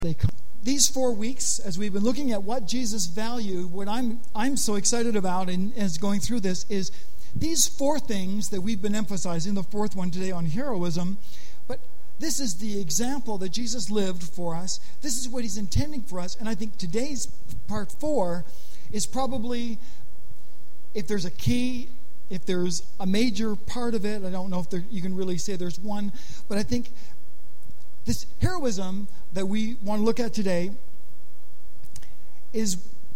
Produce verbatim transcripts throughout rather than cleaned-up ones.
They come. These four weeks, as we've been looking at what Jesus valued, what I'm I'm so excited about and as going through this is these four things that we've been emphasizing, the fourth one today on heroism, but this is the example that Jesus lived for us. This is what he's intending for us, and I think today's part four is probably, if there's a key, if there's a major part of it, I don't know if there, you can really say there's one, but I think this heroism that we want to look at today is,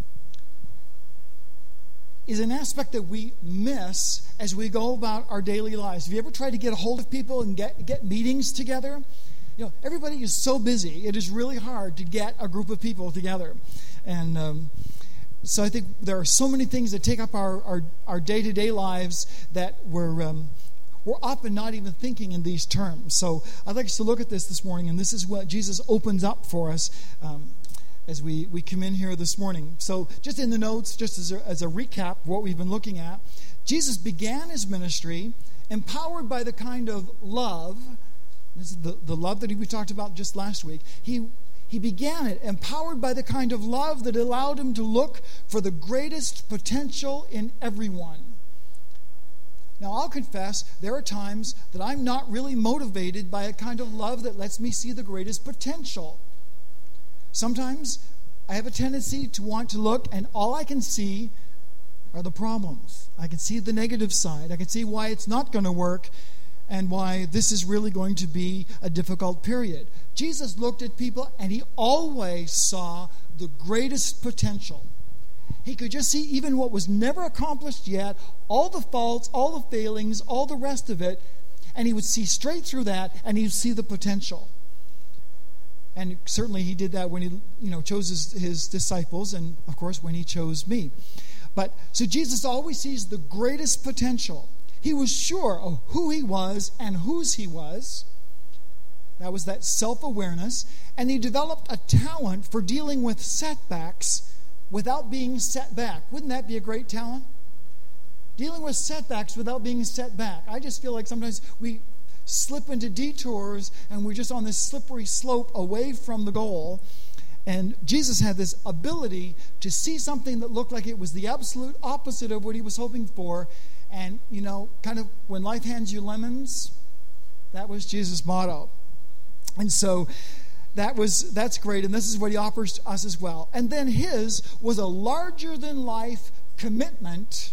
is an aspect that we miss as we go about our daily lives. Have you ever tried to get a hold of people and get, get meetings together? You know, everybody is so busy. It is really hard to get a group of people together. And um, so I think there are so many things that take up our, our, our day-to-day lives that we're... Um, We're often not even thinking in these terms. So I'd like us to look at this this morning, and this is what Jesus opens up for us um, as we, we come in here this morning. So just in the notes, just as a, as a recap of what we've been looking at, Jesus began his ministry empowered by the kind of love, this is the, the love that we talked about just last week. He, he began it empowered by the kind of love that allowed him to look for the greatest potential in everyone. Now, I'll confess, there are times that I'm not really motivated by a kind of love that lets me see the greatest potential. Sometimes I have a tendency to want to look, and all I can see are the problems. I can see the negative side. I can see why it's not going to work and why this is really going to be a difficult period. Jesus looked at people, and he always saw the greatest potential. He could just see even what was never accomplished yet, all the faults, all the failings, all the rest of it, and he would see straight through that, and he would see the potential. And certainly he did that when he, you know, chose his, his disciples, and of course when he chose me. But so Jesus always sees the greatest potential. He was sure of who he was and whose he was. That was that self-awareness, and he developed a talent for dealing with setbacks without being set back. Wouldn't that be a great talent? Dealing with setbacks without being set back. I just feel like sometimes we slip into detours and we're just on this slippery slope away from the goal. And Jesus had this ability to see something that looked like it was the absolute opposite of what he was hoping for. And, you know, kind of when life hands you lemons, that was Jesus' motto. And so That was that's great, and this is what he offers to us as well. And then his was a larger-than-life commitment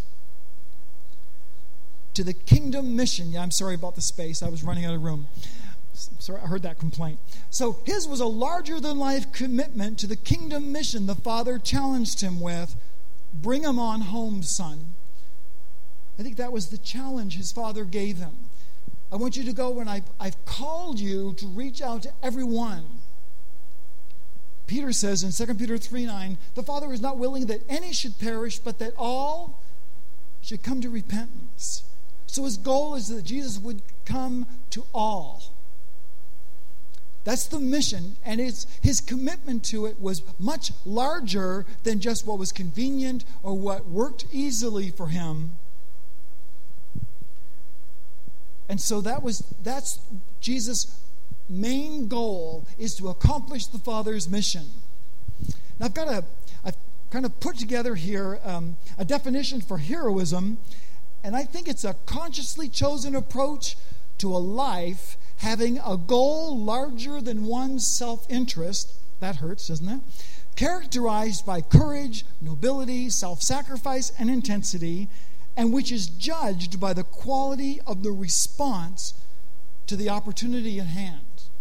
to the kingdom mission. Yeah, I'm sorry about the space. I was running out of room. Sorry, I heard that complaint. So his was a larger-than-life commitment to the kingdom mission the Father challenged him with. Bring him on home, son. I think that was the challenge his Father gave him. I want you to go, and I've, I've called you to reach out to everyone. Peter says in Second Peter three nine, the Father is not willing that any should perish, but that all should come to repentance. So his goal is that Jesus would come to all. That's the mission, and it's, his commitment to it was much larger than just what was convenient or what worked easily for him. And so that was that's Jesus' main goal, is to accomplish the Father's mission. Now I've got a, I've kind of put together here um, a definition for heroism, and I think it's a consciously chosen approach to a life having a goal larger than one's self-interest. That hurts, doesn't it? Characterized by courage, nobility, self-sacrifice, and intensity, and which is judged by the quality of the response to the opportunity at hand.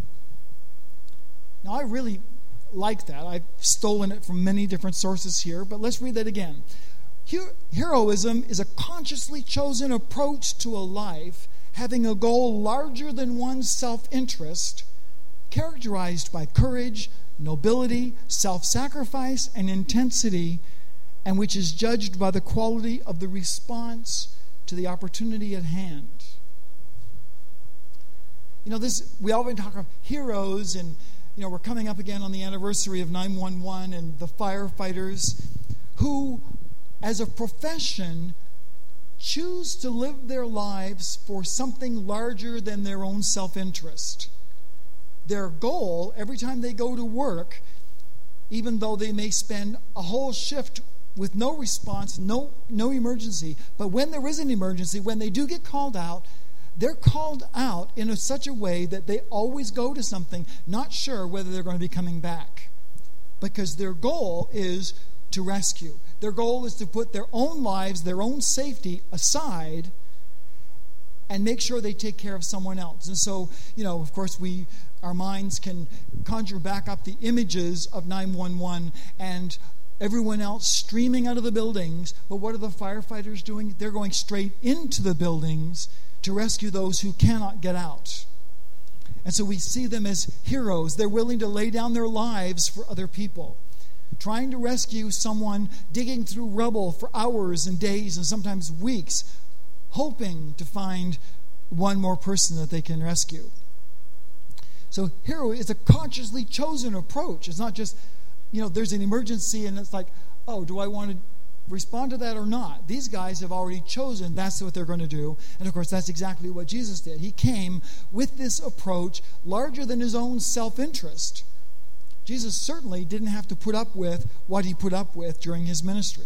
Now, I really like that. I've stolen it from many different sources here, but let's read that again. Heroism is a consciously chosen approach to a life having a goal larger than one's self-interest, characterized by courage, nobility, self-sacrifice, and intensity, and which is judged by the quality of the response to the opportunity at hand. You know, this we often talk of heroes, and you know, we're coming up again on the anniversary of nine one one and the firefighters who, as a profession, choose to live their lives for something larger than their own self-interest. their goal, every time they go to work, even though they may spend a whole shift with no response, no no emergency, but when there is an emergency, when they do get called out, they're called out in a, such a way that they always go to something, not sure whether they're going to be coming back. Because their goal is to rescue. Their goal is to put their own lives, their own safety aside and make sure they take care of someone else. And so, you know, of course, we our minds can conjure back up the images of nine one one and everyone else streaming out of the buildings. But what are the firefighters doing? They're going straight into the buildings to rescue those who cannot get out. And so we see them as heroes. They're willing to lay down their lives for other people, trying to rescue someone digging through rubble for hours and days and sometimes weeks, hoping to find one more person that they can rescue. So hero is a consciously chosen approach. It's not just, you know, there's an emergency and it's like, oh, do I want to respond to that or not? These guys have already chosen that's what they're going to do. And of course, that's exactly what Jesus did. He came with this approach larger than his own self-interest. Jesus certainly didn't have to put up with what he put up with during his ministry.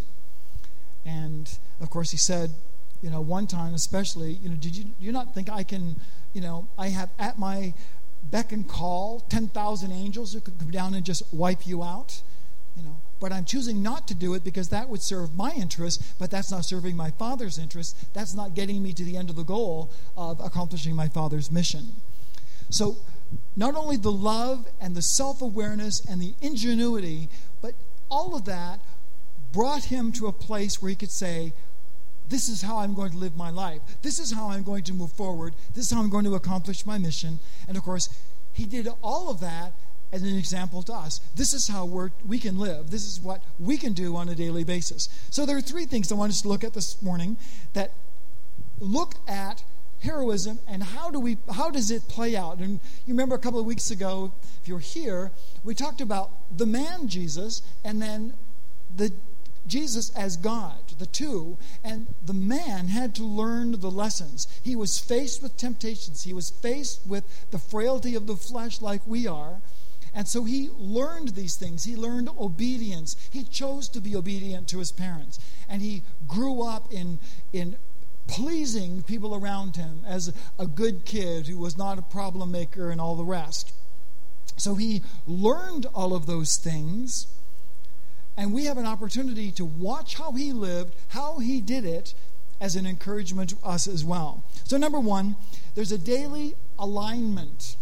And of course, he said, you know, one time especially, you know, did you, do you not think I can, you know, I have at my beck and call ten thousand angels who could come down and just wipe you out? You know, but I'm choosing not to do it because that would serve my interest, but that's not serving my Father's interest. That's not getting me to the end of the goal of accomplishing my Father's mission. So not only the love and the self-awareness and the ingenuity, but all of that brought him to a place where he could say, this is how I'm going to live my life. This is how I'm going to move forward. This is how I'm going to accomplish my mission. And of course, he did all of that as an example to us. This is how we're, we can live. This is what we can do on a daily basis. So there are three things I want us to look at this morning that look at heroism and how do we how does it play out. And you remember a couple of weeks ago, if you're here, we talked about the man Jesus and then the Jesus as God, the two, and the man had to learn the lessons. He was faced with temptations. He was faced with the frailty of the flesh like we are. And so he learned these things. He learned obedience. He chose to be obedient to his parents. And he grew up in, in pleasing people around him as a good kid who was not a problem maker and all the rest. So he learned all of those things. And we have an opportunity to watch how he lived, how he did it, as an encouragement to us as well. So number one, there's a daily alignment.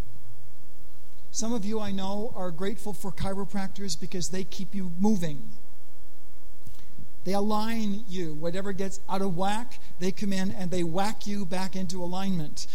Some of you I know are grateful for chiropractors because they keep you moving. They align you. Whatever gets out of whack, they come in and they whack you back into alignment.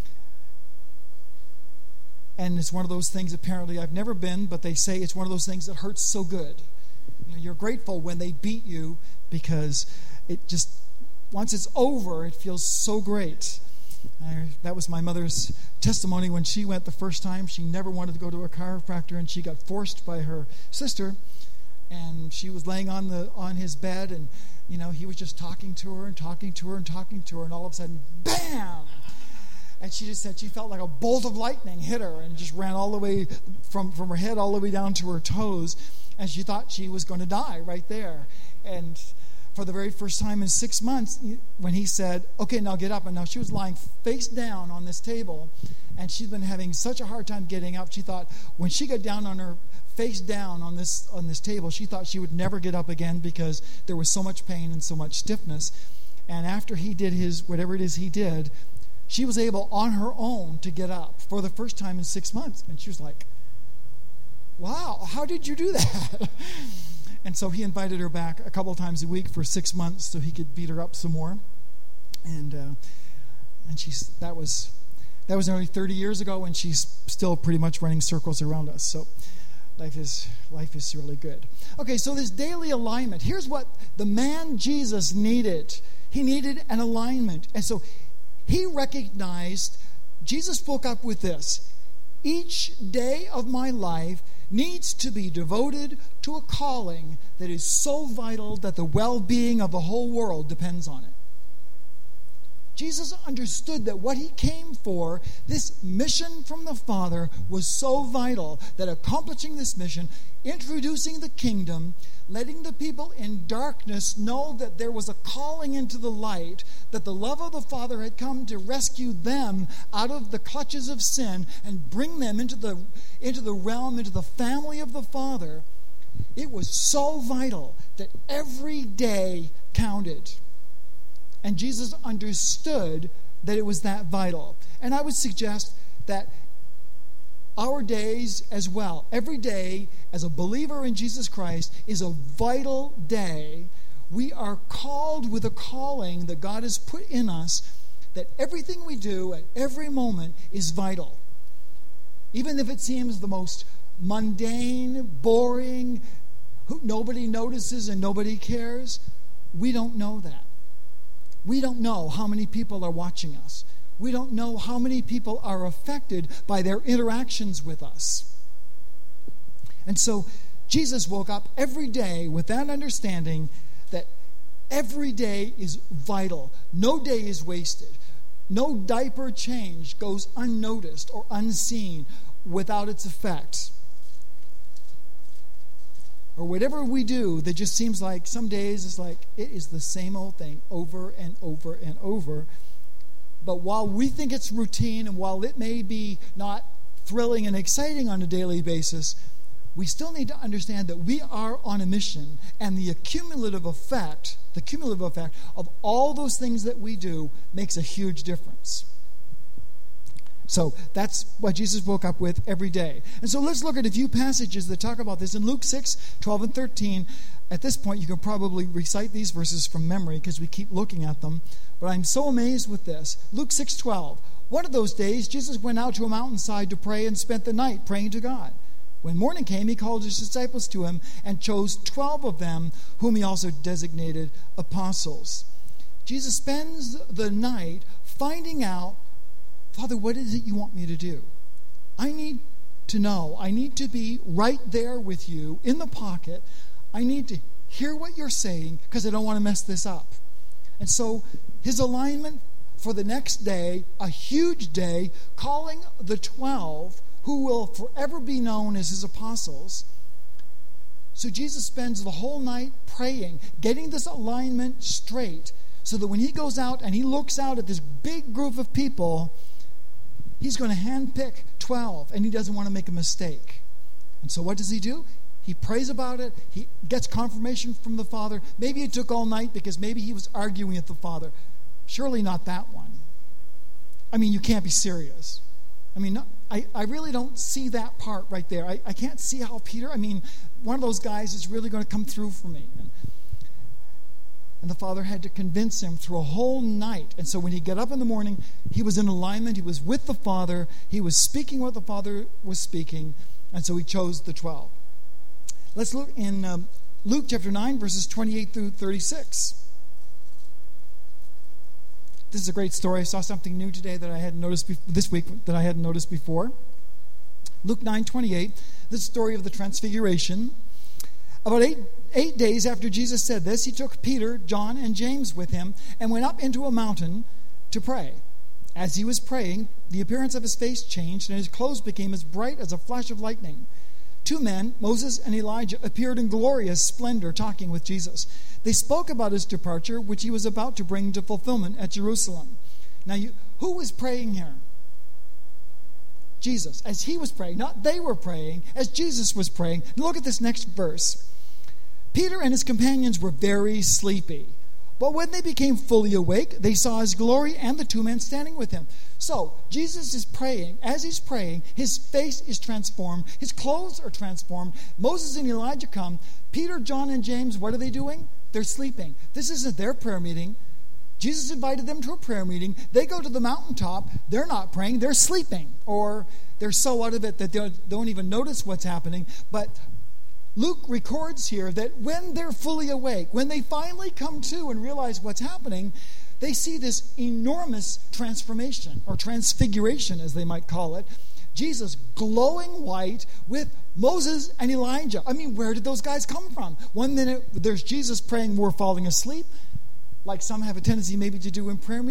And it's one of those things, apparently, I've never been, but they say it's one of those things that hurts so good. You know, you're grateful when they beat you because it just, once it's over, it feels so great. I, that was my mother's testimony when she went the first time. She never wanted to go to a chiropractor, and she got forced by her sister. And she was laying on the on his bed, and you know he was just talking to her and talking to her and talking to her, and all of a sudden, bam! And she just said she felt like a bolt of lightning hit her and just ran all the way from from her head all the way down to her toes, and she thought she was going to die right there. And for the very first time in six months, when he said, okay, now get up. And now she was lying face down on this table, and she'd been having such a hard time getting up. She thought when she got down on her face down on this on this table, she thought she would never get up again because there was so much pain and so much stiffness. And after he did his, whatever it is he did, she was able on her own to get up for the first time in six months. And she was like, wow, how did you do that? And so he invited her back a couple times a week for six months so he could beat her up some more. And uh, and she's that was that was nearly thirty years ago, and she's still pretty much running circles around us. So life is life is really good. Okay, so this daily alignment. Here's what the man Jesus needed. He needed an alignment. And so he recognized, Jesus spoke up with this: each day of my life needs to be devoted to a calling that is so vital that the well-being of the whole world depends on it. Jesus understood that what he came for, this mission from the Father, was so vital that accomplishing this mission, introducing the kingdom, letting the people in darkness know that there was a calling into the light, that the love of the Father had come to rescue them out of the clutches of sin and bring them into the, into the realm, into the family of the Father. It was so vital that every day counted. And Jesus understood that it was that vital. And I would suggest that our days as well, every day as a believer in Jesus Christ is a vital day. We are called with a calling that God has put in us, that everything we do at every moment is vital. Even if it seems the most mundane, boring, who nobody notices and nobody cares, we don't know that. We don't know how many people are watching us. We don't know how many people are affected by their interactions with us. And so Jesus woke up every day with that understanding that every day is vital. No day is wasted. No diaper change goes unnoticed or unseen without its effect. Or whatever we do that just seems like some days it's like it is the same old thing over and over and over. But while we think it's routine and while it may be not thrilling and exciting on a daily basis, we still need to understand that we are on a mission, and the cumulative effect, the cumulative effect of all those things that we do makes a huge difference. So that's what Jesus woke up with every day. And so let's look at a few passages that talk about this. In Luke six, twelve and thirteen, at this point you can probably recite these verses from memory because we keep looking at them. But I'm so amazed with this. Luke six twelve. One of those days, Jesus went out to a mountainside to pray and spent the night praying to God. When morning came, he called his disciples to him and chose twelve of them, whom he also designated apostles. Jesus spends the night finding out, Father, what is it you want me to do? I need to know. I need to be right there with you in the pocket. I need to hear what you're saying because I don't want to mess this up. And so his alignment for the next day, a huge day, calling the twelve who will forever be known as his apostles. So Jesus spends the whole night praying, getting this alignment straight so that when he goes out and he looks out at this big group of people, he's going to handpick twelve, and he doesn't want to make a mistake. And so what does he do? He prays about it. He gets confirmation from the Father. Maybe it took all night because maybe he was arguing with the Father. Surely not that one. I mean, you can't be serious. I mean, I, I really don't see that part right there. I, I can't see how Peter, I mean, one of those guys is really going to come through for me. And, and the Father had to convince him through a whole night. And so when he got up in the morning, he was in alignment. He was with the Father. He was speaking what the Father was speaking. And so he chose the twelve. Let's look in um, Luke chapter nine, verses twenty-eight through thirty-six. This is a great story. I saw something new today that I hadn't noticed be- this week that I hadn't noticed before. Luke nine twenty-eight, the story of the Transfiguration. About eight, eight days after Jesus said this, he took Peter, John, and James with him and went up into a mountain to pray. As he was praying, the appearance of his face changed, and his clothes became as bright as a flash of lightning. Two men, Moses and Elijah, appeared in glorious splendor talking with Jesus. They spoke about his departure, which he was about to bring to fulfillment at Jerusalem. Now, you, who was praying here? Jesus. As he was praying, not they were praying, as Jesus was praying. Now look at this next verse. Peter and his companions were very sleepy. But when they became fully awake, they saw his glory and the two men standing with him. So, Jesus is praying. As he's praying, his face is transformed. His clothes are transformed. Moses and Elijah come. Peter, John, and James, what are they doing? They're sleeping. This isn't their prayer meeting. Jesus invited them to a prayer meeting. They go to the mountaintop. They're not praying. They're sleeping. Or they're so out of it that they don't even notice what's happening. But Luke records here that when they're fully awake, when they finally come to and realize what's happening, they see this enormous transformation, or transfiguration as they might call it. Jesus glowing white with Moses and Elijah. I mean, where did those guys come from? One minute there's Jesus praying, we're falling asleep, like some have a tendency maybe to do in prayer meeting.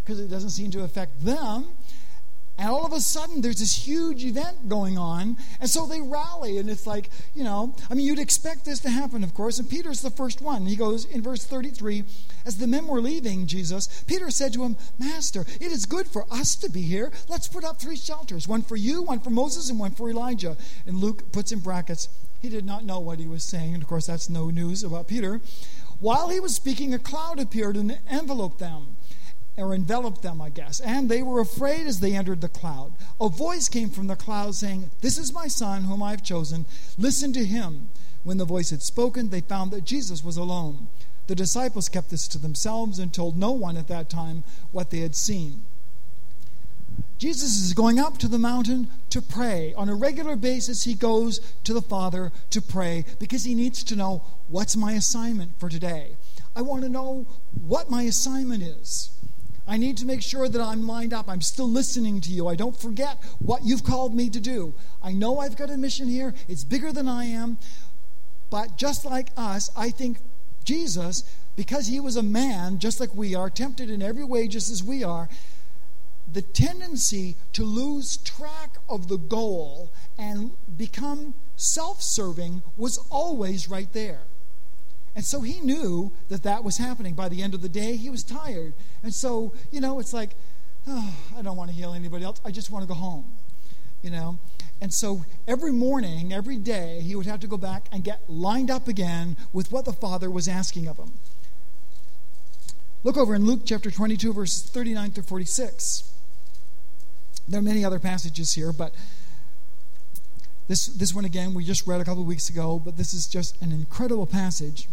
because it doesn't seem to affect them. And all of a sudden, there's this huge event going on, and so they rally, and it's like, you know, I mean, you'd expect this to happen, of course, and Peter's the first one. He goes, in verse thirty-three, as the men were leaving Jesus, Peter said to him, Master, it is good for us to be here. Let's put up three shelters, one for you, one for Moses, and one for Elijah. And Luke puts in brackets, he did not know what he was saying, and of course, that's no news about Peter. While he was speaking, a cloud appeared and enveloped them. or enveloped them, I guess. And they were afraid as they entered the cloud. A voice came from the cloud saying, "This is my son whom I have chosen. Listen to him." When the voice had spoken, they found that Jesus was alone. The disciples kept this to themselves and told no one at that time what they had seen. Jesus is going up to the mountain to pray. On a regular basis, he goes to the Father to pray because he needs to know, what's my assignment for today? I want to know what my assignment is. I need to make sure that I'm lined up. I'm still listening to you. I don't forget what you've called me to do. I know I've got a mission here. It's bigger than I am. But just like us, I think Jesus, because he was a man just like we are, tempted in every way just as we are, the tendency to lose track of the goal and become self-serving was always right there. And so he knew that that was happening. By the end of the day, he was tired. And so, you know, it's like, oh, I don't want to heal anybody else. I just want to go home, you know. And so every morning, every day, he would have to go back and get lined up again with what the Father was asking of him. Look over in Luke chapter twenty-two, verses thirty-nine through forty-six. There are many other passages here, but this, this one, again, we just read a couple of weeks ago, but this is just an incredible passage.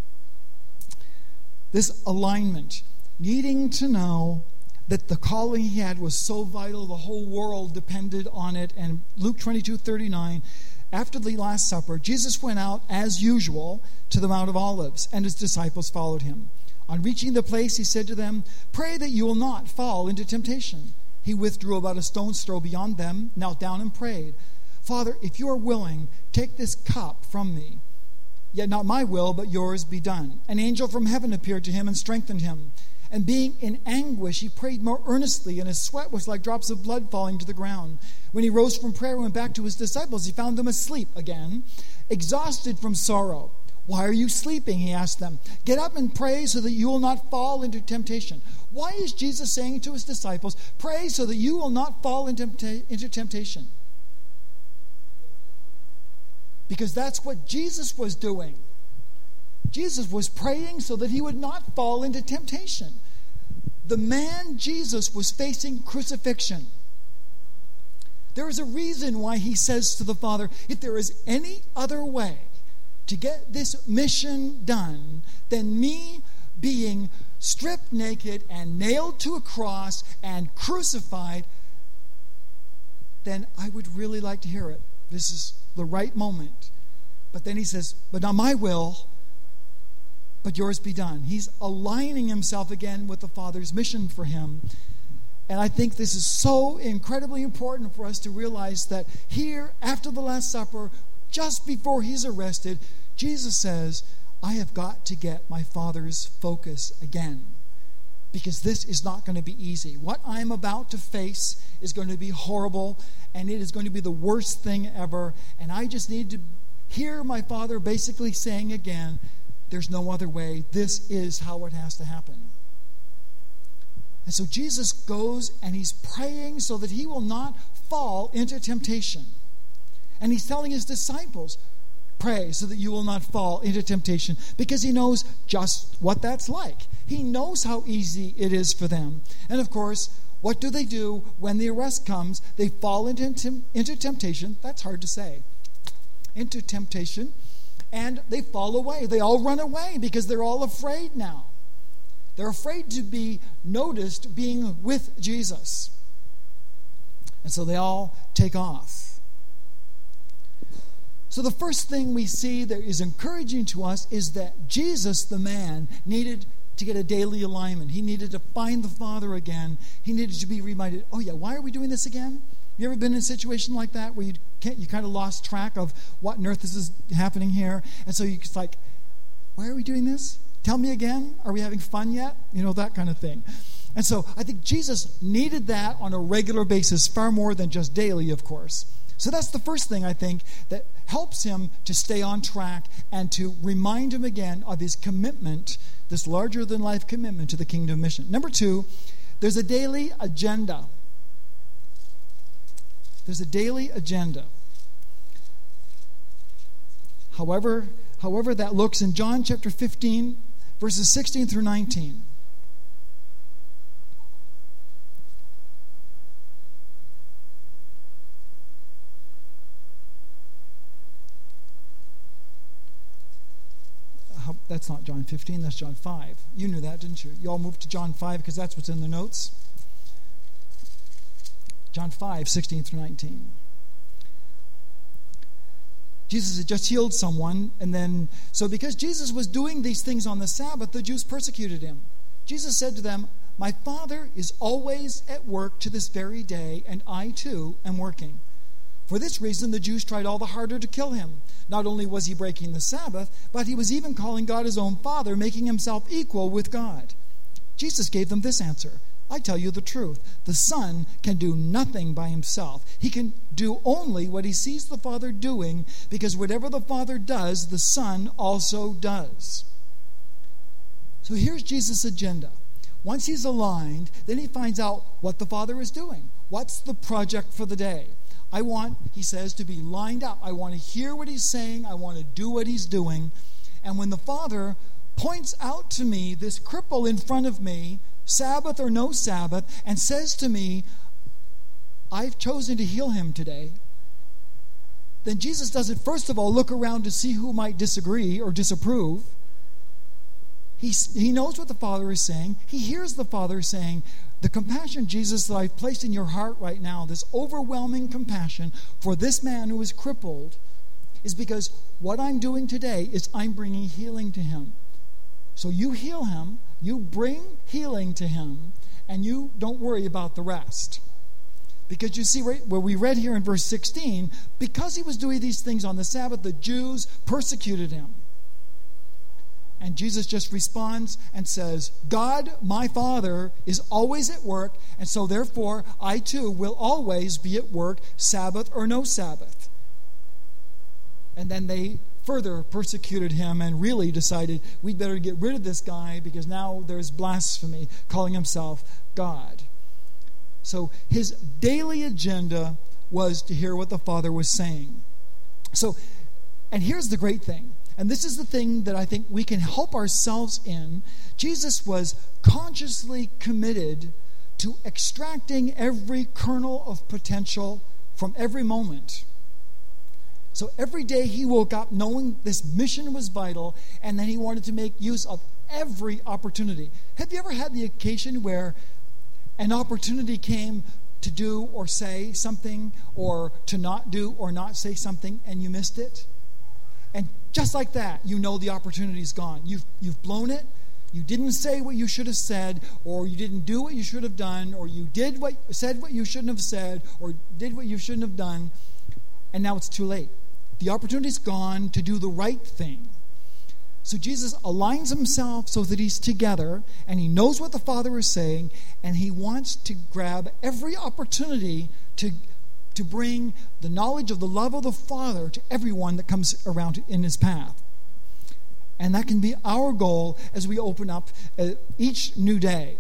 This alignment, needing to know that the calling he had was so vital, the whole world depended on it. And Luke twenty-two thirty-nine, after the Last Supper, Jesus went out as usual to the Mount of Olives, and his disciples followed him. On reaching the place, he said to them, "Pray that you will not fall into temptation." He withdrew about a stone's throw beyond them, knelt down and prayed, "Father, if you are willing, take this cup from me. Yet not my will, but yours be done." An angel from heaven appeared to him and strengthened him. And being in anguish, he prayed more earnestly, and his sweat was like drops of blood falling to the ground. When he rose from prayer and went back to his disciples, he found them asleep again, exhausted from sorrow. "Why are you sleeping?" he asked them. "Get up and pray so that you will not fall into temptation." Why is Jesus saying to his disciples, pray so that you will not fall into temptation? Because that's what Jesus was doing. Jesus was praying so that he would not fall into temptation. The man Jesus was facing crucifixion. There is a reason why he says to the Father, if there is any other way to get this mission done than me being stripped naked and nailed to a cross and crucified, then I would really like to hear it. This is the right moment. But then he says, but not my will, but yours be done. He's aligning himself again with the Father's mission for him. And I think this is so incredibly important for us to realize that here, after the Last Supper, just before he's arrested, Jesus says, I have got to get my Father's focus again, because this is not going to be easy. What I'm about to face is going to be horrible, and it is going to be the worst thing ever, and I just need to hear my Father basically saying again, there's no other way. This is how it has to happen. And so Jesus goes and he's praying so that he will not fall into temptation. And he's telling his disciples, pray so that you will not fall into temptation, because he knows just what that's like. He knows how easy it is for them. And of course, what do they do when the arrest comes? They fall into, into temptation. That's hard to say. Into temptation. And they fall away. They all run away because they're all afraid now. They're afraid to be noticed being with Jesus. And so they all take off. So the first thing we see that is encouraging to us is that Jesus, the man, needed to get a daily alignment. He needed to find the Father again. He needed to be reminded, oh yeah, why are we doing this again? You ever been in a situation like that where you can't, you kind of lost track of what on earth this is happening here? And so you're just like, why are we doing this? Tell me again. Are we having fun yet? You know, that kind of thing. And so I think Jesus needed that on a regular basis, far more than just daily, of course. So that's the first thing, I think, that helps him to stay on track and to remind him again of his commitment, this larger-than-life commitment to the kingdom mission. Number two, there's a daily agenda. There's a daily agenda. However, however that looks in John chapter fifteen, verses sixteen through nineteen. That's not John fifteen, that's John five. You knew that, didn't you? You all moved to John five because that's what's in the notes. John five, sixteen through nineteen. Jesus had just healed someone, and then, so because Jesus was doing these things on the Sabbath, the Jews persecuted him. Jesus said to them, "My Father is always at work to this very day, and I too am working." For this reason, the Jews tried all the harder to kill him. Not only was he breaking the Sabbath, but he was even calling God his own Father, making himself equal with God. Jesus gave them this answer: "I tell you the truth. The Son can do nothing by himself. He can do only what he sees the Father doing, because whatever the Father does, the Son also does." So here's Jesus' agenda. Once he's aligned, then he finds out what the Father is doing. What's the project for the day? I want, he says, to be lined up. I want to hear what he's saying. I want to do what he's doing. And when the Father points out to me this cripple in front of me, Sabbath or no Sabbath, and says to me, "I've chosen to heal him today," then Jesus doesn't first of all look around to see who might disagree or disapprove. He, he knows what the Father is saying. He hears the Father saying, "The compassion, Jesus, that I've placed in your heart right now, this overwhelming compassion for this man who is crippled, is because what I'm doing today is I'm bringing healing to him. So you heal him, you bring healing to him, and you don't worry about the rest." Because you see, right where we read here in verse sixteen, because he was doing these things on the Sabbath, the Jews persecuted him. And Jesus just responds and says, "God, my Father, is always at work, and so therefore I too will always be at work, Sabbath or no Sabbath." And then they further persecuted him and really decided, we'd better get rid of this guy because now there's blasphemy, calling himself God. So his daily agenda was to hear what the Father was saying. So, and here's the great thing. And this is the thing that I think we can help ourselves in. Jesus was consciously committed to extracting every kernel of potential from every moment. So every day he woke up knowing this mission was vital, and then he wanted to make use of every opportunity. Have you ever had the occasion where an opportunity came to do or say something, or to not do or not say something, and you missed it? And just like that, you know the opportunity's gone. You've, you've blown it. You didn't say what you should have said, or you didn't do what you should have done, or you did what said what you shouldn't have said, or did what you shouldn't have done, and now it's too late. The opportunity's gone to do the right thing. So Jesus aligns himself so that he's together, and he knows what the Father is saying, and he wants to grab every opportunity to to bring the knowledge of the love of the Father to everyone that comes around in his path. And that can be our goal as we open up uh, each new day.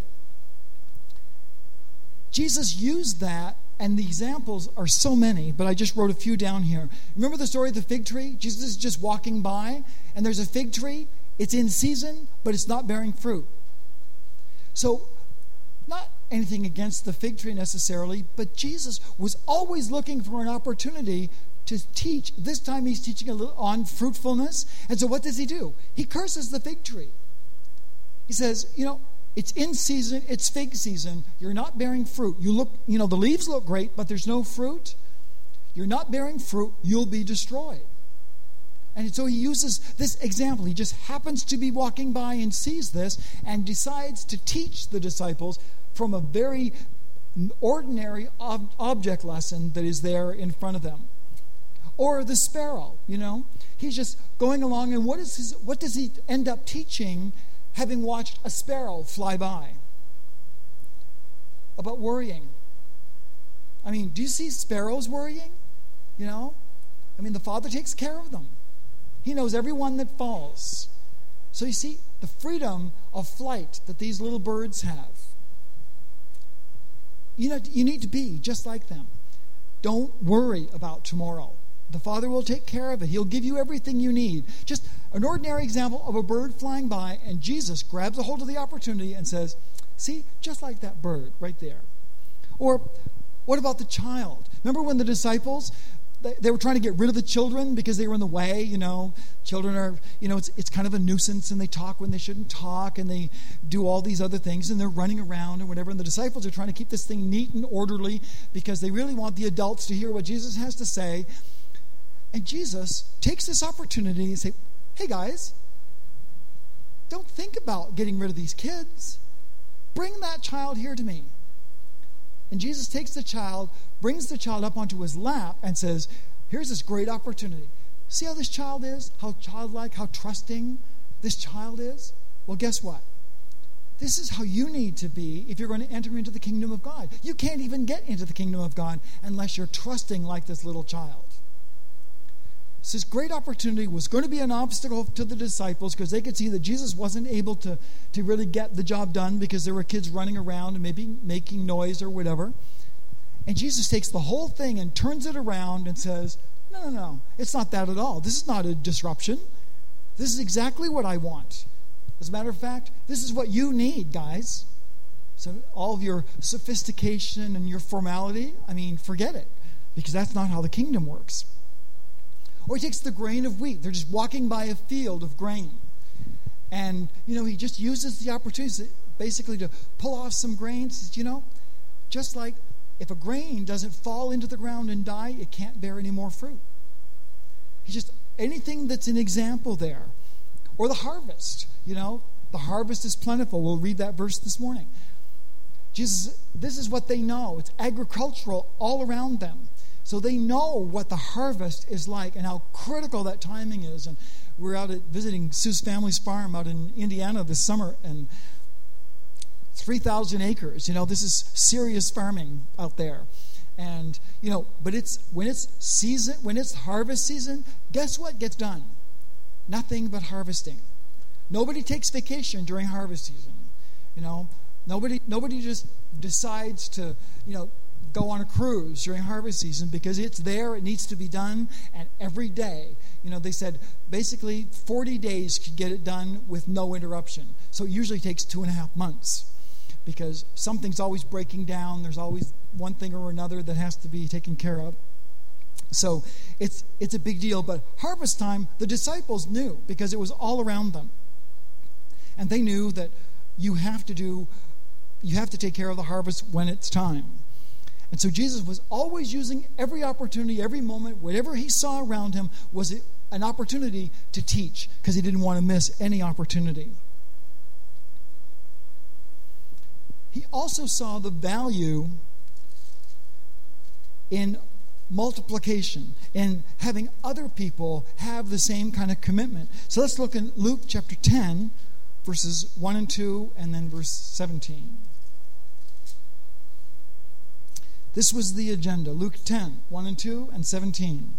Jesus used that, and the examples are so many, but I just wrote a few down here. Remember the story of the fig tree? Jesus is just walking by, and there's a fig tree. It's in season, but it's not bearing fruit. So, not anything against the fig tree necessarily, but Jesus was always looking for an opportunity to teach. This time he's teaching a little on fruitfulness. And so what does he do? He curses the fig tree. He says, you know, it's in season, it's fig season. You're not bearing fruit. You look, you know, the leaves look great, but there's no fruit. You're not bearing fruit. You'll be destroyed. And so he uses this example. He just happens to be walking by and sees this and decides to teach the disciples from a very ordinary ob- object lesson that is there in front of them. Or the sparrow, you know. He's just going along, and what is his, what does he end up teaching having watched a sparrow fly by? about worrying. I mean, do you see sparrows worrying? You know? I mean, the Father takes care of them. He knows everyone that falls. So you see, the freedom of flight that these little birds have. You know, you need to be just like them. Don't worry about tomorrow. The Father will take care of it. He'll give you everything you need. Just an ordinary example of a bird flying by, and Jesus grabs a hold of the opportunity and says, see, just like that bird right there. Or what about the child? Remember when the disciples, they, they were trying to get rid of the children because they were in the way, you know. Children are, you know, it's it's kind of a nuisance, and they talk when they shouldn't talk, and they do all these other things, and they're running around and whatever. And the disciples are trying to keep this thing neat and orderly because they really want the adults to hear what Jesus has to say. And Jesus takes this opportunity and say, hey guys, don't think about getting rid of these kids. Bring that child here to me. And Jesus takes the child, brings the child up onto his lap and says, here's this great opportunity. See how this child is? How childlike, how trusting this child is? Well, guess what? This is how you need to be if you're going to enter into the kingdom of God. You can't even get into the kingdom of God unless you're trusting like this little child. So this great opportunity was going to be an obstacle to the disciples because they could see that Jesus wasn't able to, to really get the job done because there were kids running around and maybe making noise or whatever. And Jesus takes the whole thing and turns it around and says, no, no, no, it's not that at all. This is not a disruption. This is exactly what I want. As a matter of fact, this is what you need, guys. So all of your sophistication and your formality, I mean, forget it, because that's not how the kingdom works. Or he takes the grain of wheat. They're just walking by a field of grain. And, you know, he just uses the opportunity basically to pull off some grains. You know, just like if a grain doesn't fall into the ground and die, it can't bear any more fruit. He just, anything that's an example there. Or the harvest, you know, the harvest is plentiful. We'll read that verse this morning. Jesus, this is what they know. It's agricultural all around them. So they know what the harvest is like and how critical that timing is. And we're out at visiting Sue's family's farm out in Indiana this summer, and three thousand acres. You know, this is serious farming out there. And, you know, but it's when it's season, when it's harvest season, guess what gets done? Nothing but harvesting. Nobody takes vacation during harvest season. You know, nobody nobody just decides to, you know, go on a cruise during harvest season because it's there, it needs to be done, and every day, you know, they said basically forty days could get it done with no interruption. So it usually takes two and a half months because something's always breaking down. There's always one thing or another that has to be taken care of. So it's it's a big deal. But harvest time, the disciples knew because it was all around them. And they knew that you have to do, you have to take care of the harvest when it's time. And so Jesus was always using every opportunity, every moment, whatever he saw around him was an opportunity to teach because he didn't want to miss any opportunity. He also saw the value in multiplication, in having other people have the same kind of commitment. So let's look in Luke chapter ten, verses one and two, and then verse seventeen. This was the agenda, Luke ten, one and two, and seventeen.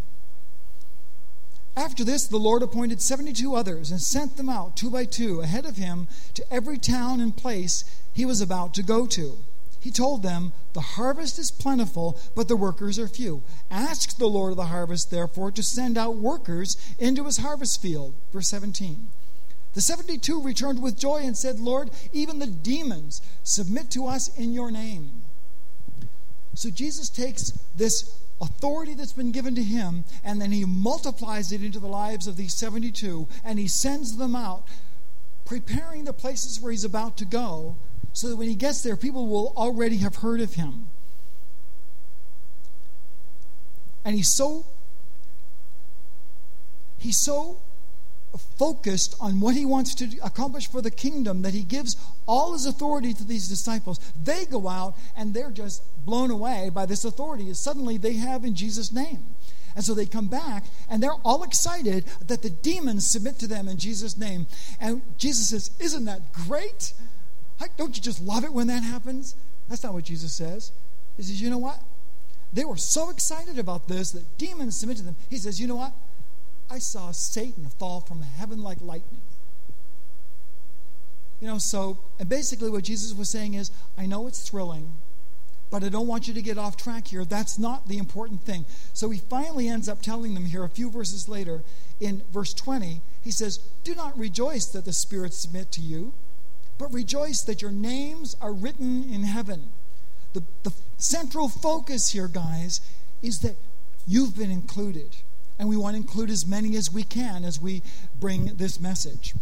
After this, the Lord appointed seventy-two others and sent them out two by two ahead of him to every town and place he was about to go to. He told them, the harvest is plentiful, but the workers are few. Ask the Lord of the harvest, therefore, to send out workers into his harvest field. Verse seventeen. The seventy-two returned with joy and said, Lord, even the demons submit to us in your name. So Jesus takes this authority that's been given to him, and then he multiplies it into the lives of these seventy-two, and he sends them out, preparing the places where he's about to go, so that when he gets there, people will already have heard of him. And he's so, he's so focused on what he wants to accomplish for the kingdom that he gives all his authority to these disciples. They go out and they're just blown away by this authority suddenly they have in Jesus' name. And so they come back and they're all excited that the demons submit to them in Jesus' name. And Jesus says, isn't that great? Don't you just love it when that happens? That's not what Jesus says. He says, you know what? They were so excited about this that demons submitted to them. He says, you know what? I saw Satan fall from heaven like lightning. You know, so, and basically what Jesus was saying is, I know it's thrilling, but I don't want you to get off track here. That's not the important thing. So he finally ends up telling them here a few verses later, in verse twenty, he says, do not rejoice that the spirits submit to you, but rejoice that your names are written in heaven. The, the central focus here, guys, is that you've been included. And we want to include as many as we can as we bring this message.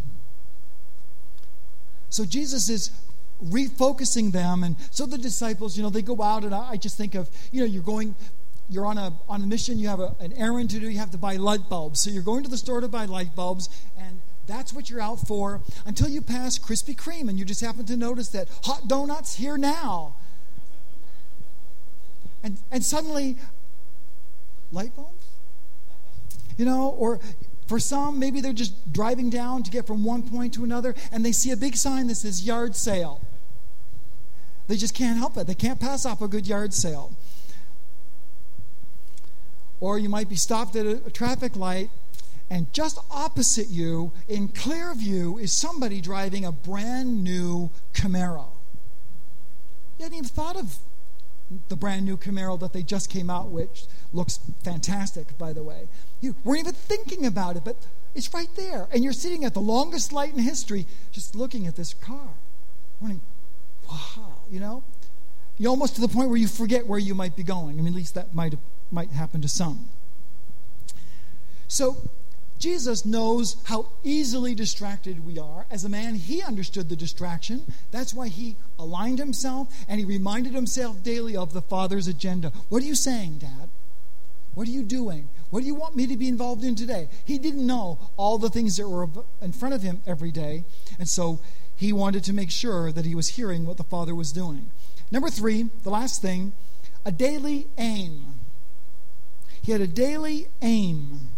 So Jesus is refocusing them, and so the disciples, you know, they go out, and I, I just think of, you know, you're going, you're on a on a mission, you have a, an errand to do, you have to buy light bulbs. So you're going to the store to buy light bulbs, and that's what you're out for until you pass Krispy Kreme, and you just happen to notice that hot donuts here now. And and suddenly, light bulbs? You know, or for some, maybe they're just driving down to get from one point to another, and they see a big sign that says yard sale. They just can't help it. They can't pass up a good yard sale. Or you might be stopped at a, a traffic light, and just opposite you, in clear view, is somebody driving a brand new Camaro. You hadn't even thought of the brand new Camaro that they just came out with, which looks fantastic, by the way. You weren't even thinking about it, but it's right there. And you're sitting at the longest light in history just looking at this car. Wondering, wow, you know? You're almost to the point where you forget where you might be going. I mean, at least that might might happen to some. So Jesus knows how easily distracted we are. As a man, he understood the distraction. That's why he aligned himself, and he reminded himself daily of the Father's agenda. What are you saying, Dad? What are you doing? What do you want me to be involved in today? He didn't know all the things that were in front of him every day, and so he wanted to make sure that he was hearing what the Father was doing. Number three, the last thing, a daily aim. He had a daily aim.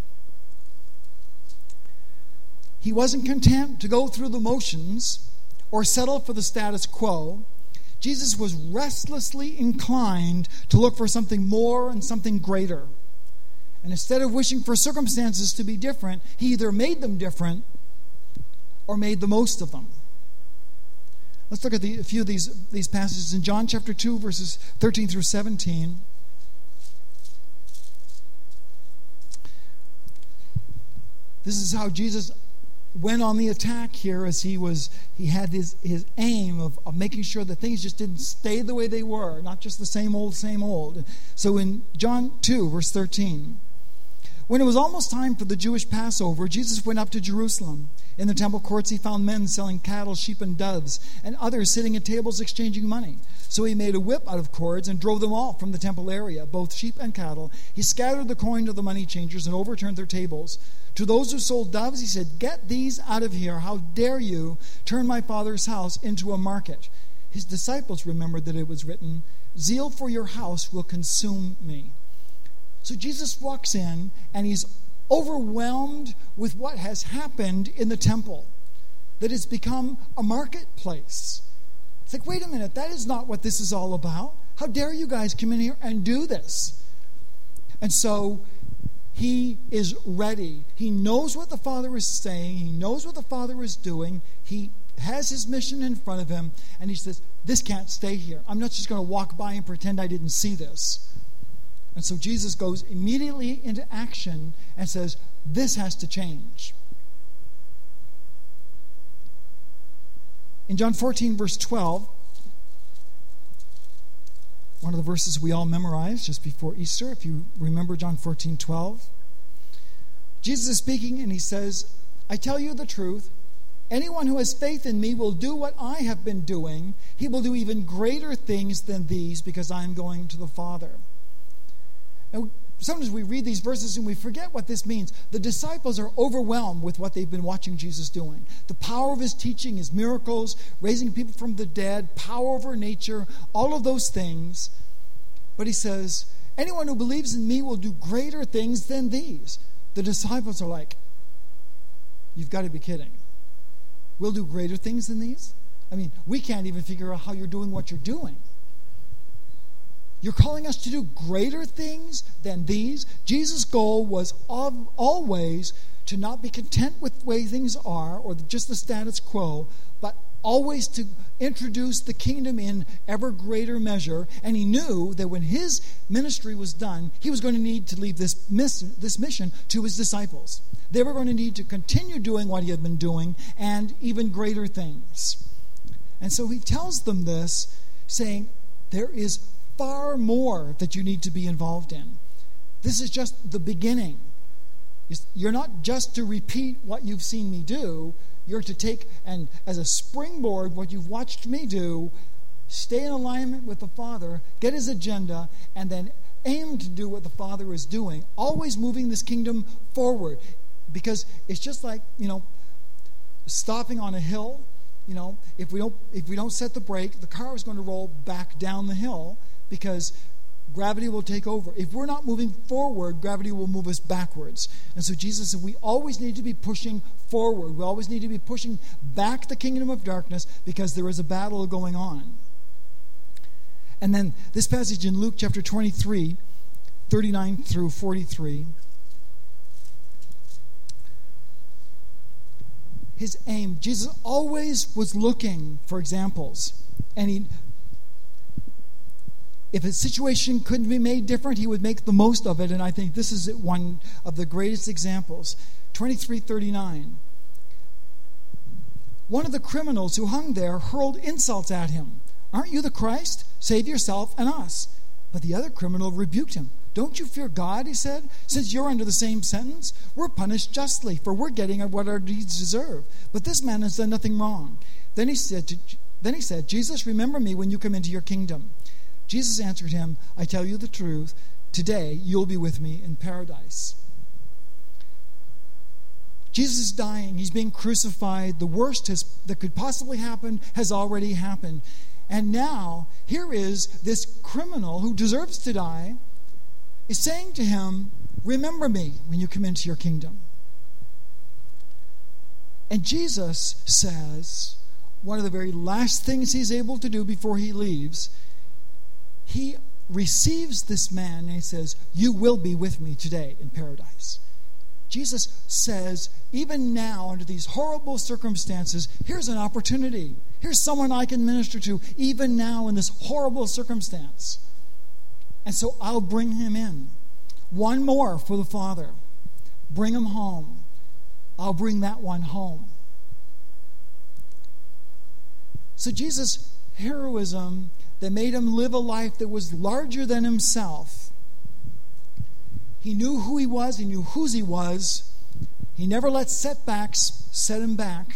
He wasn't content to go through the motions or settle for the status quo. Jesus was restlessly inclined to look for something more and something greater. And instead of wishing for circumstances to be different, he either made them different or made the most of them. Let's look at the, a few of these, these passages in John chapter two, verses thirteen through seventeen. This is how Jesus went on the attack here, as he was he had his, his aim of, of making sure that things just didn't stay the way they were, not just the same old, same old. So in John two, verse thirteen, when it was almost time for the Jewish Passover, Jesus went up to Jerusalem. In the temple courts he found men selling cattle, sheep, and doves, and others sitting at tables exchanging money. So he made a whip out of cords and drove them all from the temple area, both sheep and cattle. He scattered the coin of the money changers and overturned their tables. To those who sold doves, he said, "Get these out of here. How dare you turn my Father's house into a market?" His disciples remembered that it was written, "Zeal for your house will consume me." So Jesus walks in, and he's overwhelmed with what has happened in the temple, that it's become a marketplace. It's like, wait a minute, that is not what this is all about. How dare you guys come in here and do this? And so he is ready. He knows what the Father is saying. He knows what the Father is doing. He has his mission in front of him, and he says, this can't stay here. I'm not just going to walk by and pretend I didn't see this. And so Jesus goes immediately into action and says, this has to change. In John fourteen, verse twelve, one of the verses we all memorized just before Easter, if you remember John fourteen, twelve, Jesus is speaking, and he says, I tell you the truth, anyone who has faith in me will do what I have been doing. He will do even greater things than these, because I am going to the Father. Now, sometimes we read these verses and we forget what this means. The disciples are overwhelmed with what they've been watching Jesus doing. The power of his teaching, his miracles, raising people from the dead, power over nature, all of those things. But he says, anyone who believes in me will do greater things than these. The disciples are like, you've got to be kidding. We'll do greater things than these? I mean, we can't even figure out how you're doing what you're doing. You're calling us to do greater things than these? Jesus' goal was of, always to not be content with the way things are or just the status quo, but always to introduce the kingdom in ever greater measure. And he knew that when his ministry was done, he was going to need to leave this mission, this mission to his disciples. They were going to need to continue doing what he had been doing and even greater things. And so he tells them this, saying, there is far more that you need to be involved in. This is just the beginning. You're not just to repeat what you've seen me do. You're to take, and as a springboard, what you've watched me do, stay in alignment with the Father, get his agenda, and then aim to do what the Father is doing, always moving this kingdom forward. Because it's just like, you know, stopping on a hill. You know, if we don't if we don't set the brake, the car is going to roll back down the hill because gravity will take over. If we're not moving forward, gravity will move us backwards. And so Jesus said we always need to be pushing forward. We always need to be pushing back the kingdom of darkness because there is a battle going on. And then this passage in Luke chapter twenty-three, thirty-nine through forty-three. His aim, Jesus always was looking for examples. And he, if a situation couldn't be made different, he would make the most of it. And I think this is one of the greatest examples. twenty-three thirty-nine. One of the criminals who hung there hurled insults at him. Aren't you the Christ? Save yourself and us. But the other criminal rebuked him. Don't you fear God, he said, since you're under the same sentence? We're punished justly, for we're getting what our deeds deserve. But this man has done nothing wrong. Then he said, to, then he said, Jesus, remember me when you come into your kingdom. Jesus answered him, I tell you the truth, today you'll be with me in paradise. Jesus is dying. He's being crucified. The worst has, that could possibly happen has already happened. And now, here is this criminal who deserves to die, is saying to him, remember me when you come into your kingdom. And Jesus says, one of the very last things he's able to do before he leaves, he receives this man and he says, you will be with me today in paradise. Jesus says, even now, under these horrible circumstances, here's an opportunity. Here's someone I can minister to, even now in this horrible circumstance. And so I'll bring him in. One more for the Father. Bring him home. I'll bring that one home. So Jesus' heroism that made him live a life that was larger than himself. He knew who he was. He knew whose he was. He never let setbacks set him back.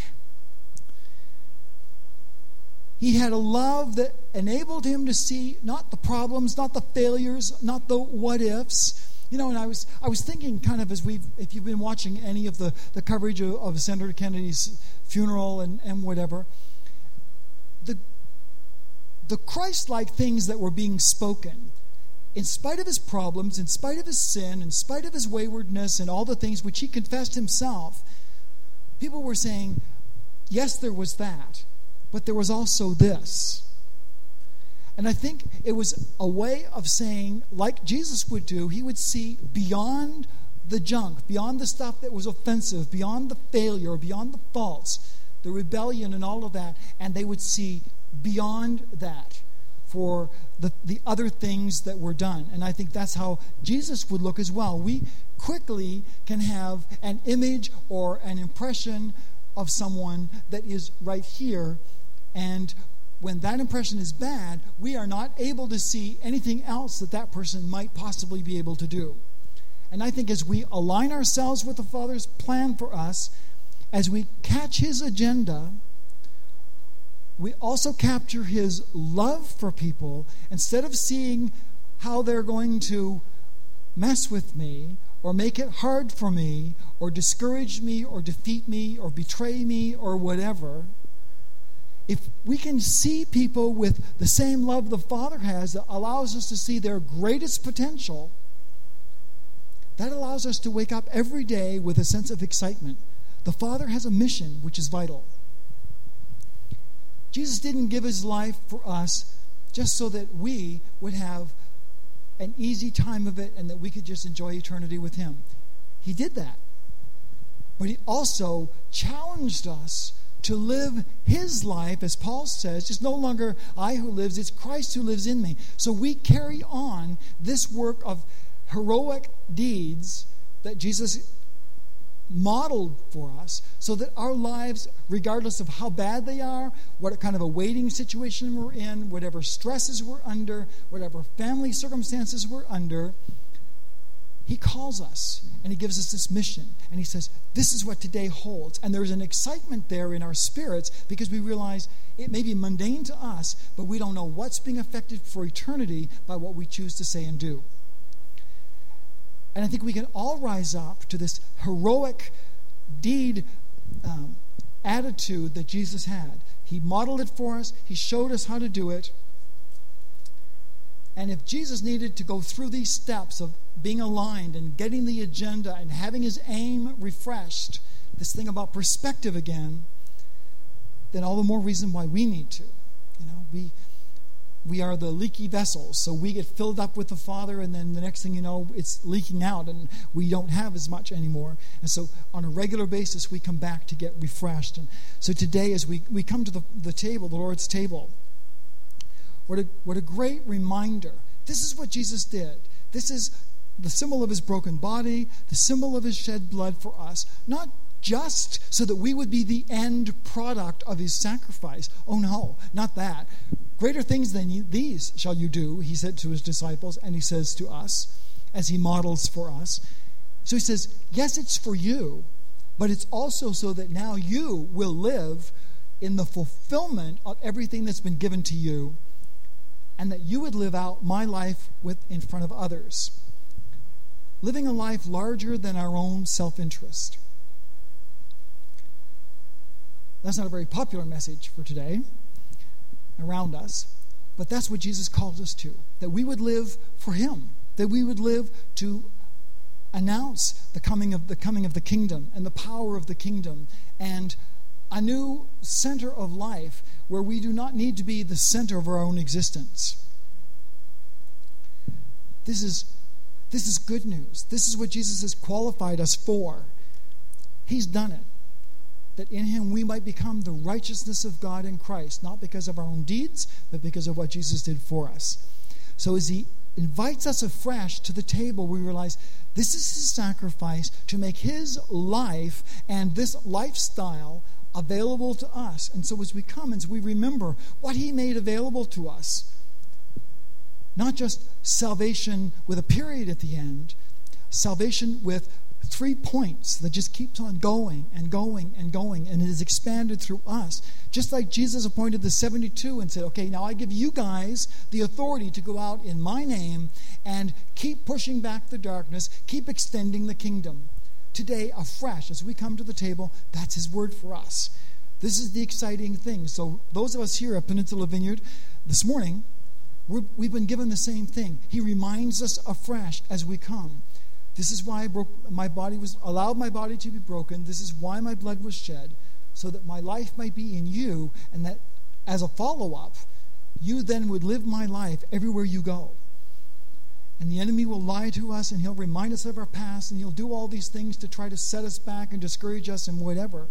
He had a love that enabled him to see not the problems, not the failures, not the what-ifs. You know, and I was I was thinking kind of as we've, if you've been watching any of the, the coverage of, of Senator Kennedy's funeral and, and whatever, the, the Christ-like things that were being spoken, in spite of his problems, in spite of his sin, in spite of his waywardness and all the things which he confessed himself, people were saying, yes, there was that, but there was also this. And I think it was a way of saying, like Jesus would do, he would see beyond the junk, beyond the stuff that was offensive, beyond the failure, beyond the faults, the rebellion and all of that, and they would see beyond that for the, the other things that were done. And I think that's how Jesus would look as well. We quickly can have an image or an impression of someone that is right here, and when that impression is bad, we are not able to see anything else that that person might possibly be able to do. And I think as we align ourselves with the Father's plan for us, as we catch his agenda, we also capture his love for people. Instead of seeing how they're going to mess with me or make it hard for me or discourage me or defeat me or betray me or whatever, if we can see people with the same love the Father has that allows us to see their greatest potential, that allows us to wake up every day with a sense of excitement. The Father has a mission which is vital. Jesus didn't give his life for us just so that we would have an easy time of it and that we could just enjoy eternity with him. He did that. But he also challenged us to live his life, as Paul says. It's no longer I who lives, it's Christ who lives in me. So we carry on this work of heroic deeds that Jesus modeled for us, so that our lives, regardless of how bad they are, what kind of a waiting situation we're in, whatever stresses we're under, whatever family circumstances we're under, he calls us and he gives us this mission. And he says, this is what today holds. And there's an excitement there in our spirits because we realize it may be mundane to us, but we don't know what's being affected for eternity by what we choose to say and do. And I think we can all rise up to this heroic deed um, attitude that Jesus had. He modeled it for us. He showed us how to do it. And if Jesus needed to go through these steps of being aligned and getting the agenda and having his aim refreshed, this thing about perspective again, then all the more reason why we need to. You know, we... We are the leaky vessels, so we get filled up with the Father, and then the next thing you know, it's leaking out, and we don't have as much anymore. And so on a regular basis, we come back to get refreshed. And so today, as we, we come to the, the table, the Lord's table, what a, what a great reminder. This is what Jesus did. This is the symbol of his broken body, the symbol of his shed blood for us, not just so that we would be the end product of his sacrifice. Oh no, not that. Greater things than you, these shall you do, he said to his disciples, and he says to us, as he models for us. So he says, yes, it's for you, but it's also so that now you will live in the fulfillment of everything that's been given to you, and that you would live out my life with in front of others, living a life larger than our own self-interest. That's not a very popular message for today around us, but that's what Jesus calls us to, that we would live for him, that we would live to announce the coming of the coming of the kingdom and the power of the kingdom, and a new center of life where we do not need to be the center of our own existence. This is this is good news. This is what Jesus has qualified us for. He's done it, that in him we might become the righteousness of God in Christ, not because of our own deeds, but because of what Jesus did for us. So as he invites us afresh to the table, we realize this is his sacrifice to make his life and this lifestyle available to us. And so as we come and as we remember what he made available to us, not just salvation with a period at the end, salvation with three points that just keeps on going and going and going, and it is expanded through us. Just like Jesus appointed the seventy-two and said, okay, now I give you guys the authority to go out in my name and keep pushing back the darkness, keep extending the kingdom. Today, afresh, as we come to the table, that's his word for us. This is the exciting thing. So those of us here at Peninsula Vineyard, this morning, we're, we've been given the same thing. He reminds us afresh as we come. This is why I broke, my body was allowed my body to be broken. This is why my blood was shed, so that my life might be in you, and that as a follow-up, you then would live my life everywhere you go. And the enemy will lie to us, and he'll remind us of our past, and he'll do all these things to try to set us back and discourage us and whatever.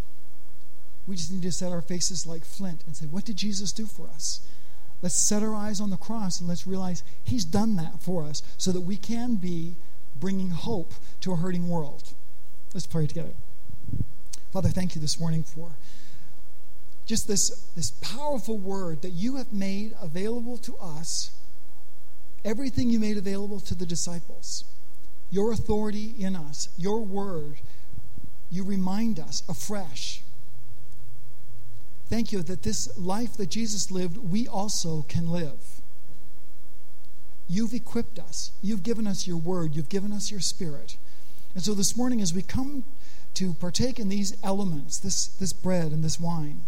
We just need to set our faces like flint and say, what did Jesus do for us? Let's set our eyes on the cross, and let's realize he's done that for us so that we can be bringing hope to a hurting world. Let's pray together. Father, thank you this morning for just this, this powerful word that you have made available to us, everything you made available to the disciples, your authority in us, your word, you remind us afresh. Thank you that this life that Jesus lived, we also can live. You've equipped us. You've given us your word. You've given us your spirit. And so this morning, as we come to partake in these elements, this, this bread and this wine,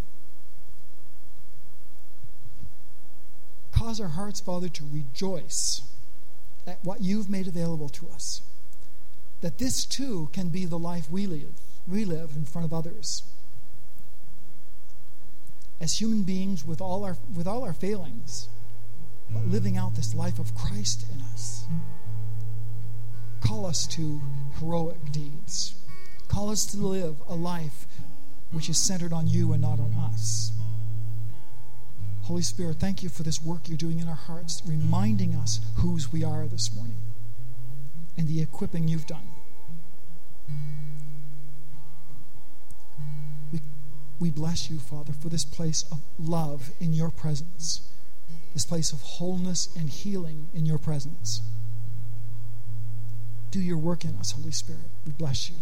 cause our hearts, Father, to rejoice at what you've made available to us. That this too can be the life we live, we live in front of others. As human beings with all our with all our failings, but living out this life of Christ in us. Call us to heroic deeds. Call us to live a life which is centered on you and not on us. Holy Spirit, thank you for this work you're doing in our hearts, reminding us whose we are this morning and the equipping you've done. We, we bless you, Father, for this place of love in your presence, this place of wholeness and healing in your presence. Do your work in us, Holy Spirit. We bless you.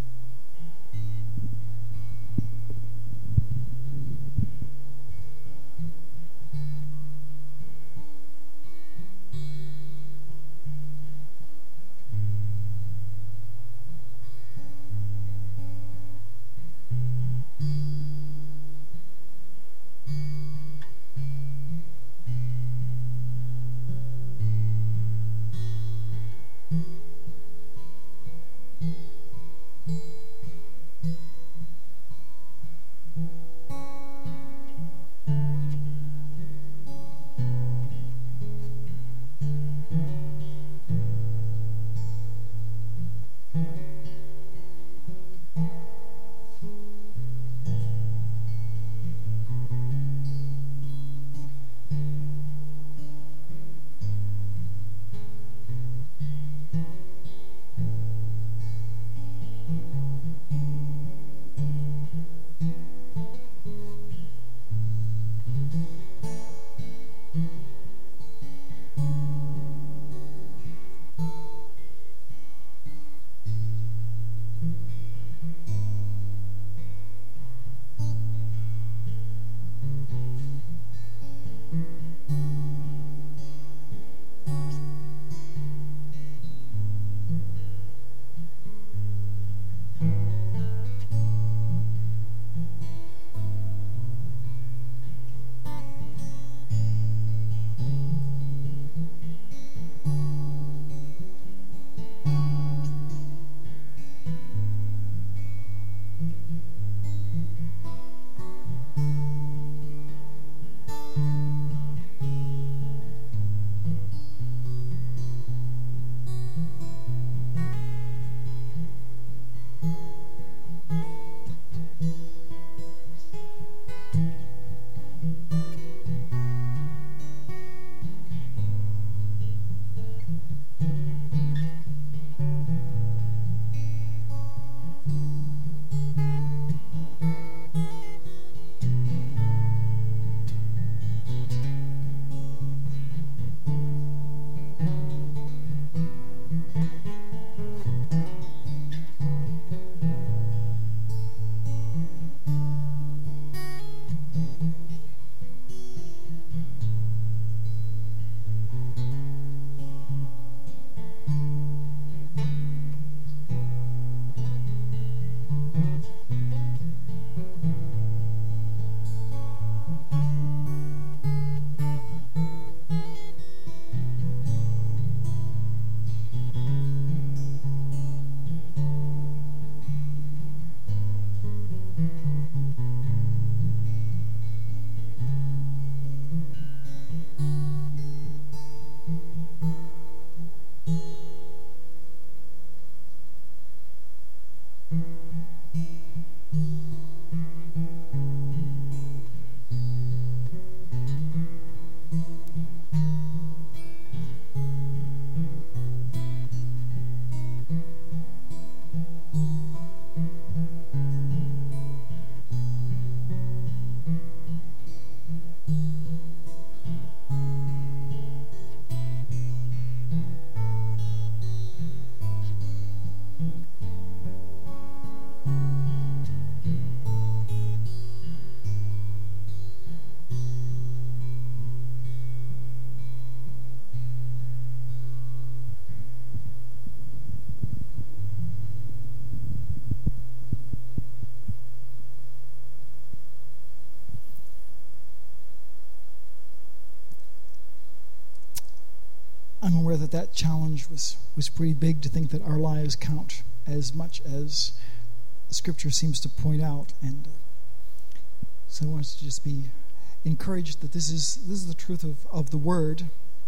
I'm aware that that challenge was, was pretty big, to think that our lives count as much as the Scripture seems to point out. And uh, so I want us to just be encouraged that this is this is the truth of, of the Word,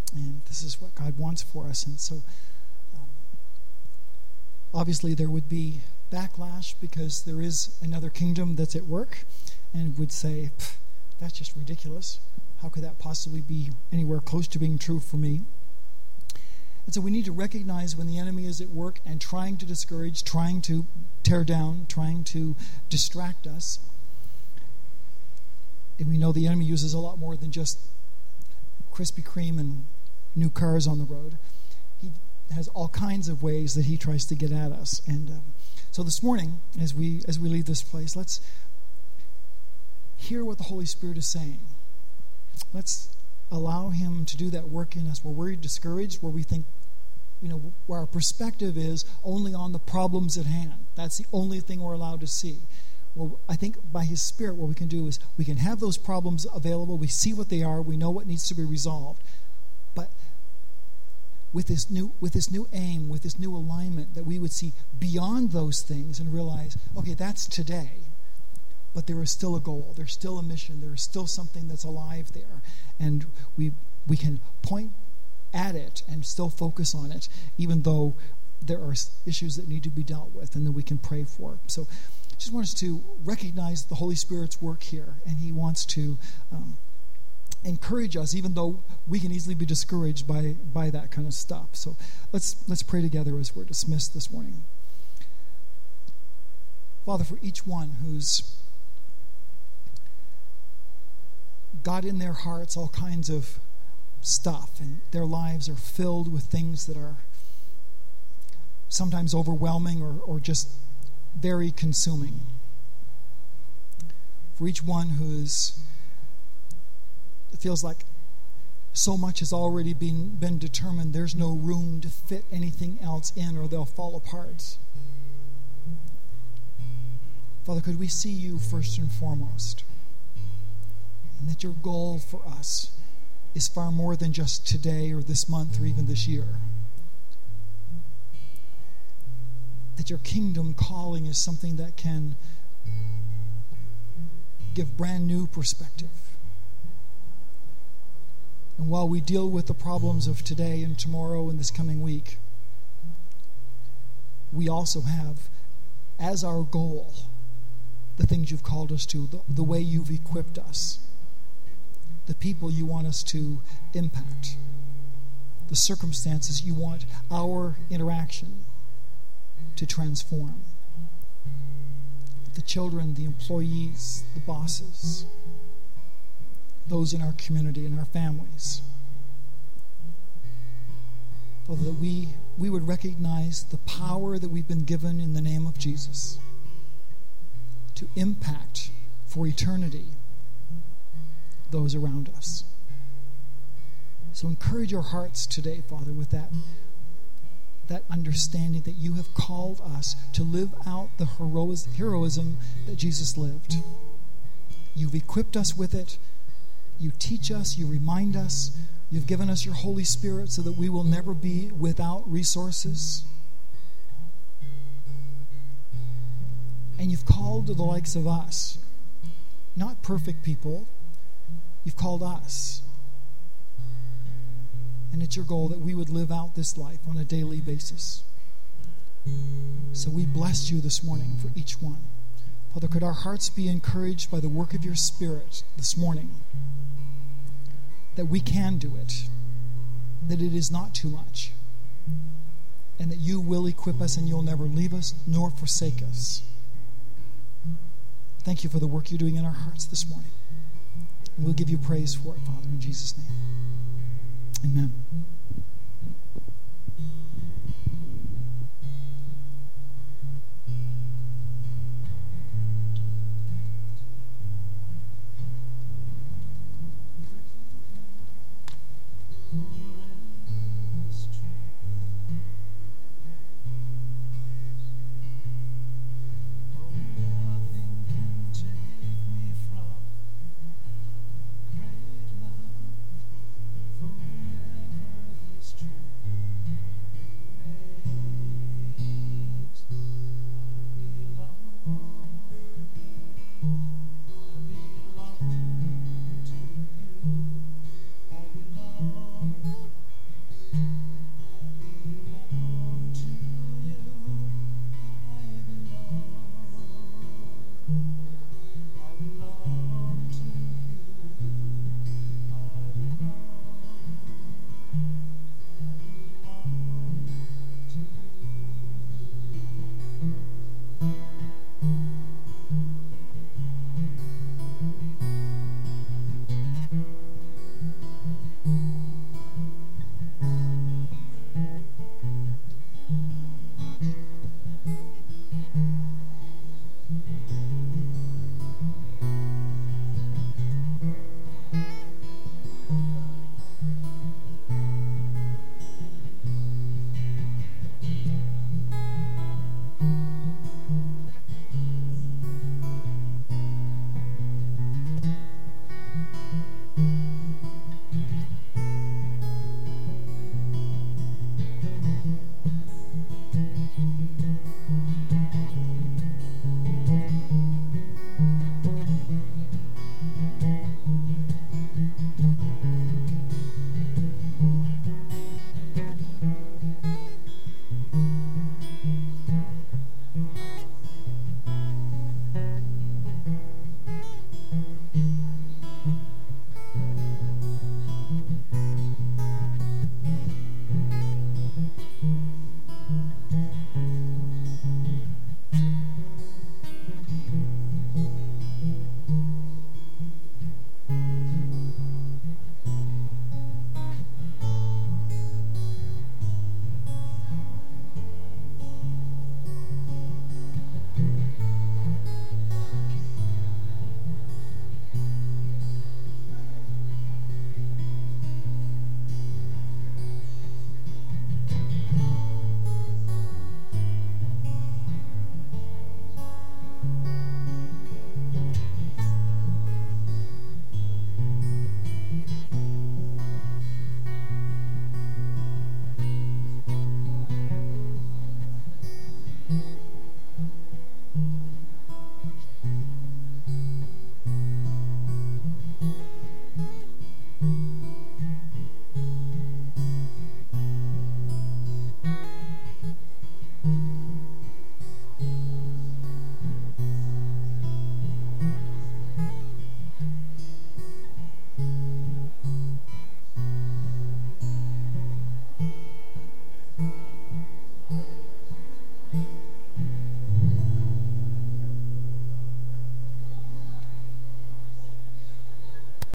And this is what God wants for us. And so um, obviously there would be backlash because there is another kingdom that's at work and would say, that's just ridiculous. How could that possibly be anywhere close to being true for me? And so we need to recognize when the enemy is at work and trying to discourage, trying to tear down, trying to distract us. And we know the enemy uses a lot more than just Krispy Kreme and new cars on the road. He has all kinds of ways that he tries to get at us. And um, so this morning, as we as we leave this place, let's hear what the Holy Spirit is saying. Let's allow him to do that work in us where we're discouraged, where we think, you know, where our perspective is only on the problems at hand. That's the only thing we're allowed to see. Well, I think by his Spirit, what we can do is we can have those problems available. We see what they are. We know what needs to be resolved. But with this new, with this new aim, with this new alignment, that we would see beyond those things and realize, okay, that's today. But there is still a goal. There's still a mission. There is still something that's alive there. And we we can point at it and still focus on it, even though there are issues that need to be dealt with and that we can pray for. So I just want us to recognize the Holy Spirit's work here, and he wants to um, encourage us, even though we can easily be discouraged by, by that kind of stuff. So let's let's pray together as we're dismissed this morning. Father, for each one who's got in their hearts all kinds of stuff, and their lives are filled with things that are sometimes overwhelming or, or just very consuming. For each one who's it feels like so much has already been, been determined, there's no room to fit anything else in or they'll fall apart. Father, could we see you first and foremost? And that your goal for us is far more than just today or this month or even this year. That your kingdom calling is something that can give brand new perspective. And while we deal with the problems of today and tomorrow and this coming week, we also have as our goal the things you've called us to, the, the way you've equipped us, the people you want us to impact, the circumstances you want our interaction to transform, the children, the employees, the bosses, those in our community and our families. Father, that we, we would recognize the power that we've been given in the name of Jesus to impact for eternity those around us. So encourage our hearts today, Father, with that, that understanding that you have called us to live out the herois, heroism that Jesus lived. You've equipped us with it. You teach us, you remind us. You've given us your Holy Spirit so that we will never be without resources. And you've called the likes of us, not perfect people. You've called us. And it's your goal that we would live out this life on a daily basis. So we bless you this morning for each one. Father, could our hearts be encouraged by the work of your Spirit this morning, that we can do it, that it is not too much, and that you will equip us and you'll never leave us nor forsake us. Thank you for the work you're doing in our hearts this morning. And we'll give you praise for it, Father, in Jesus' name. Amen.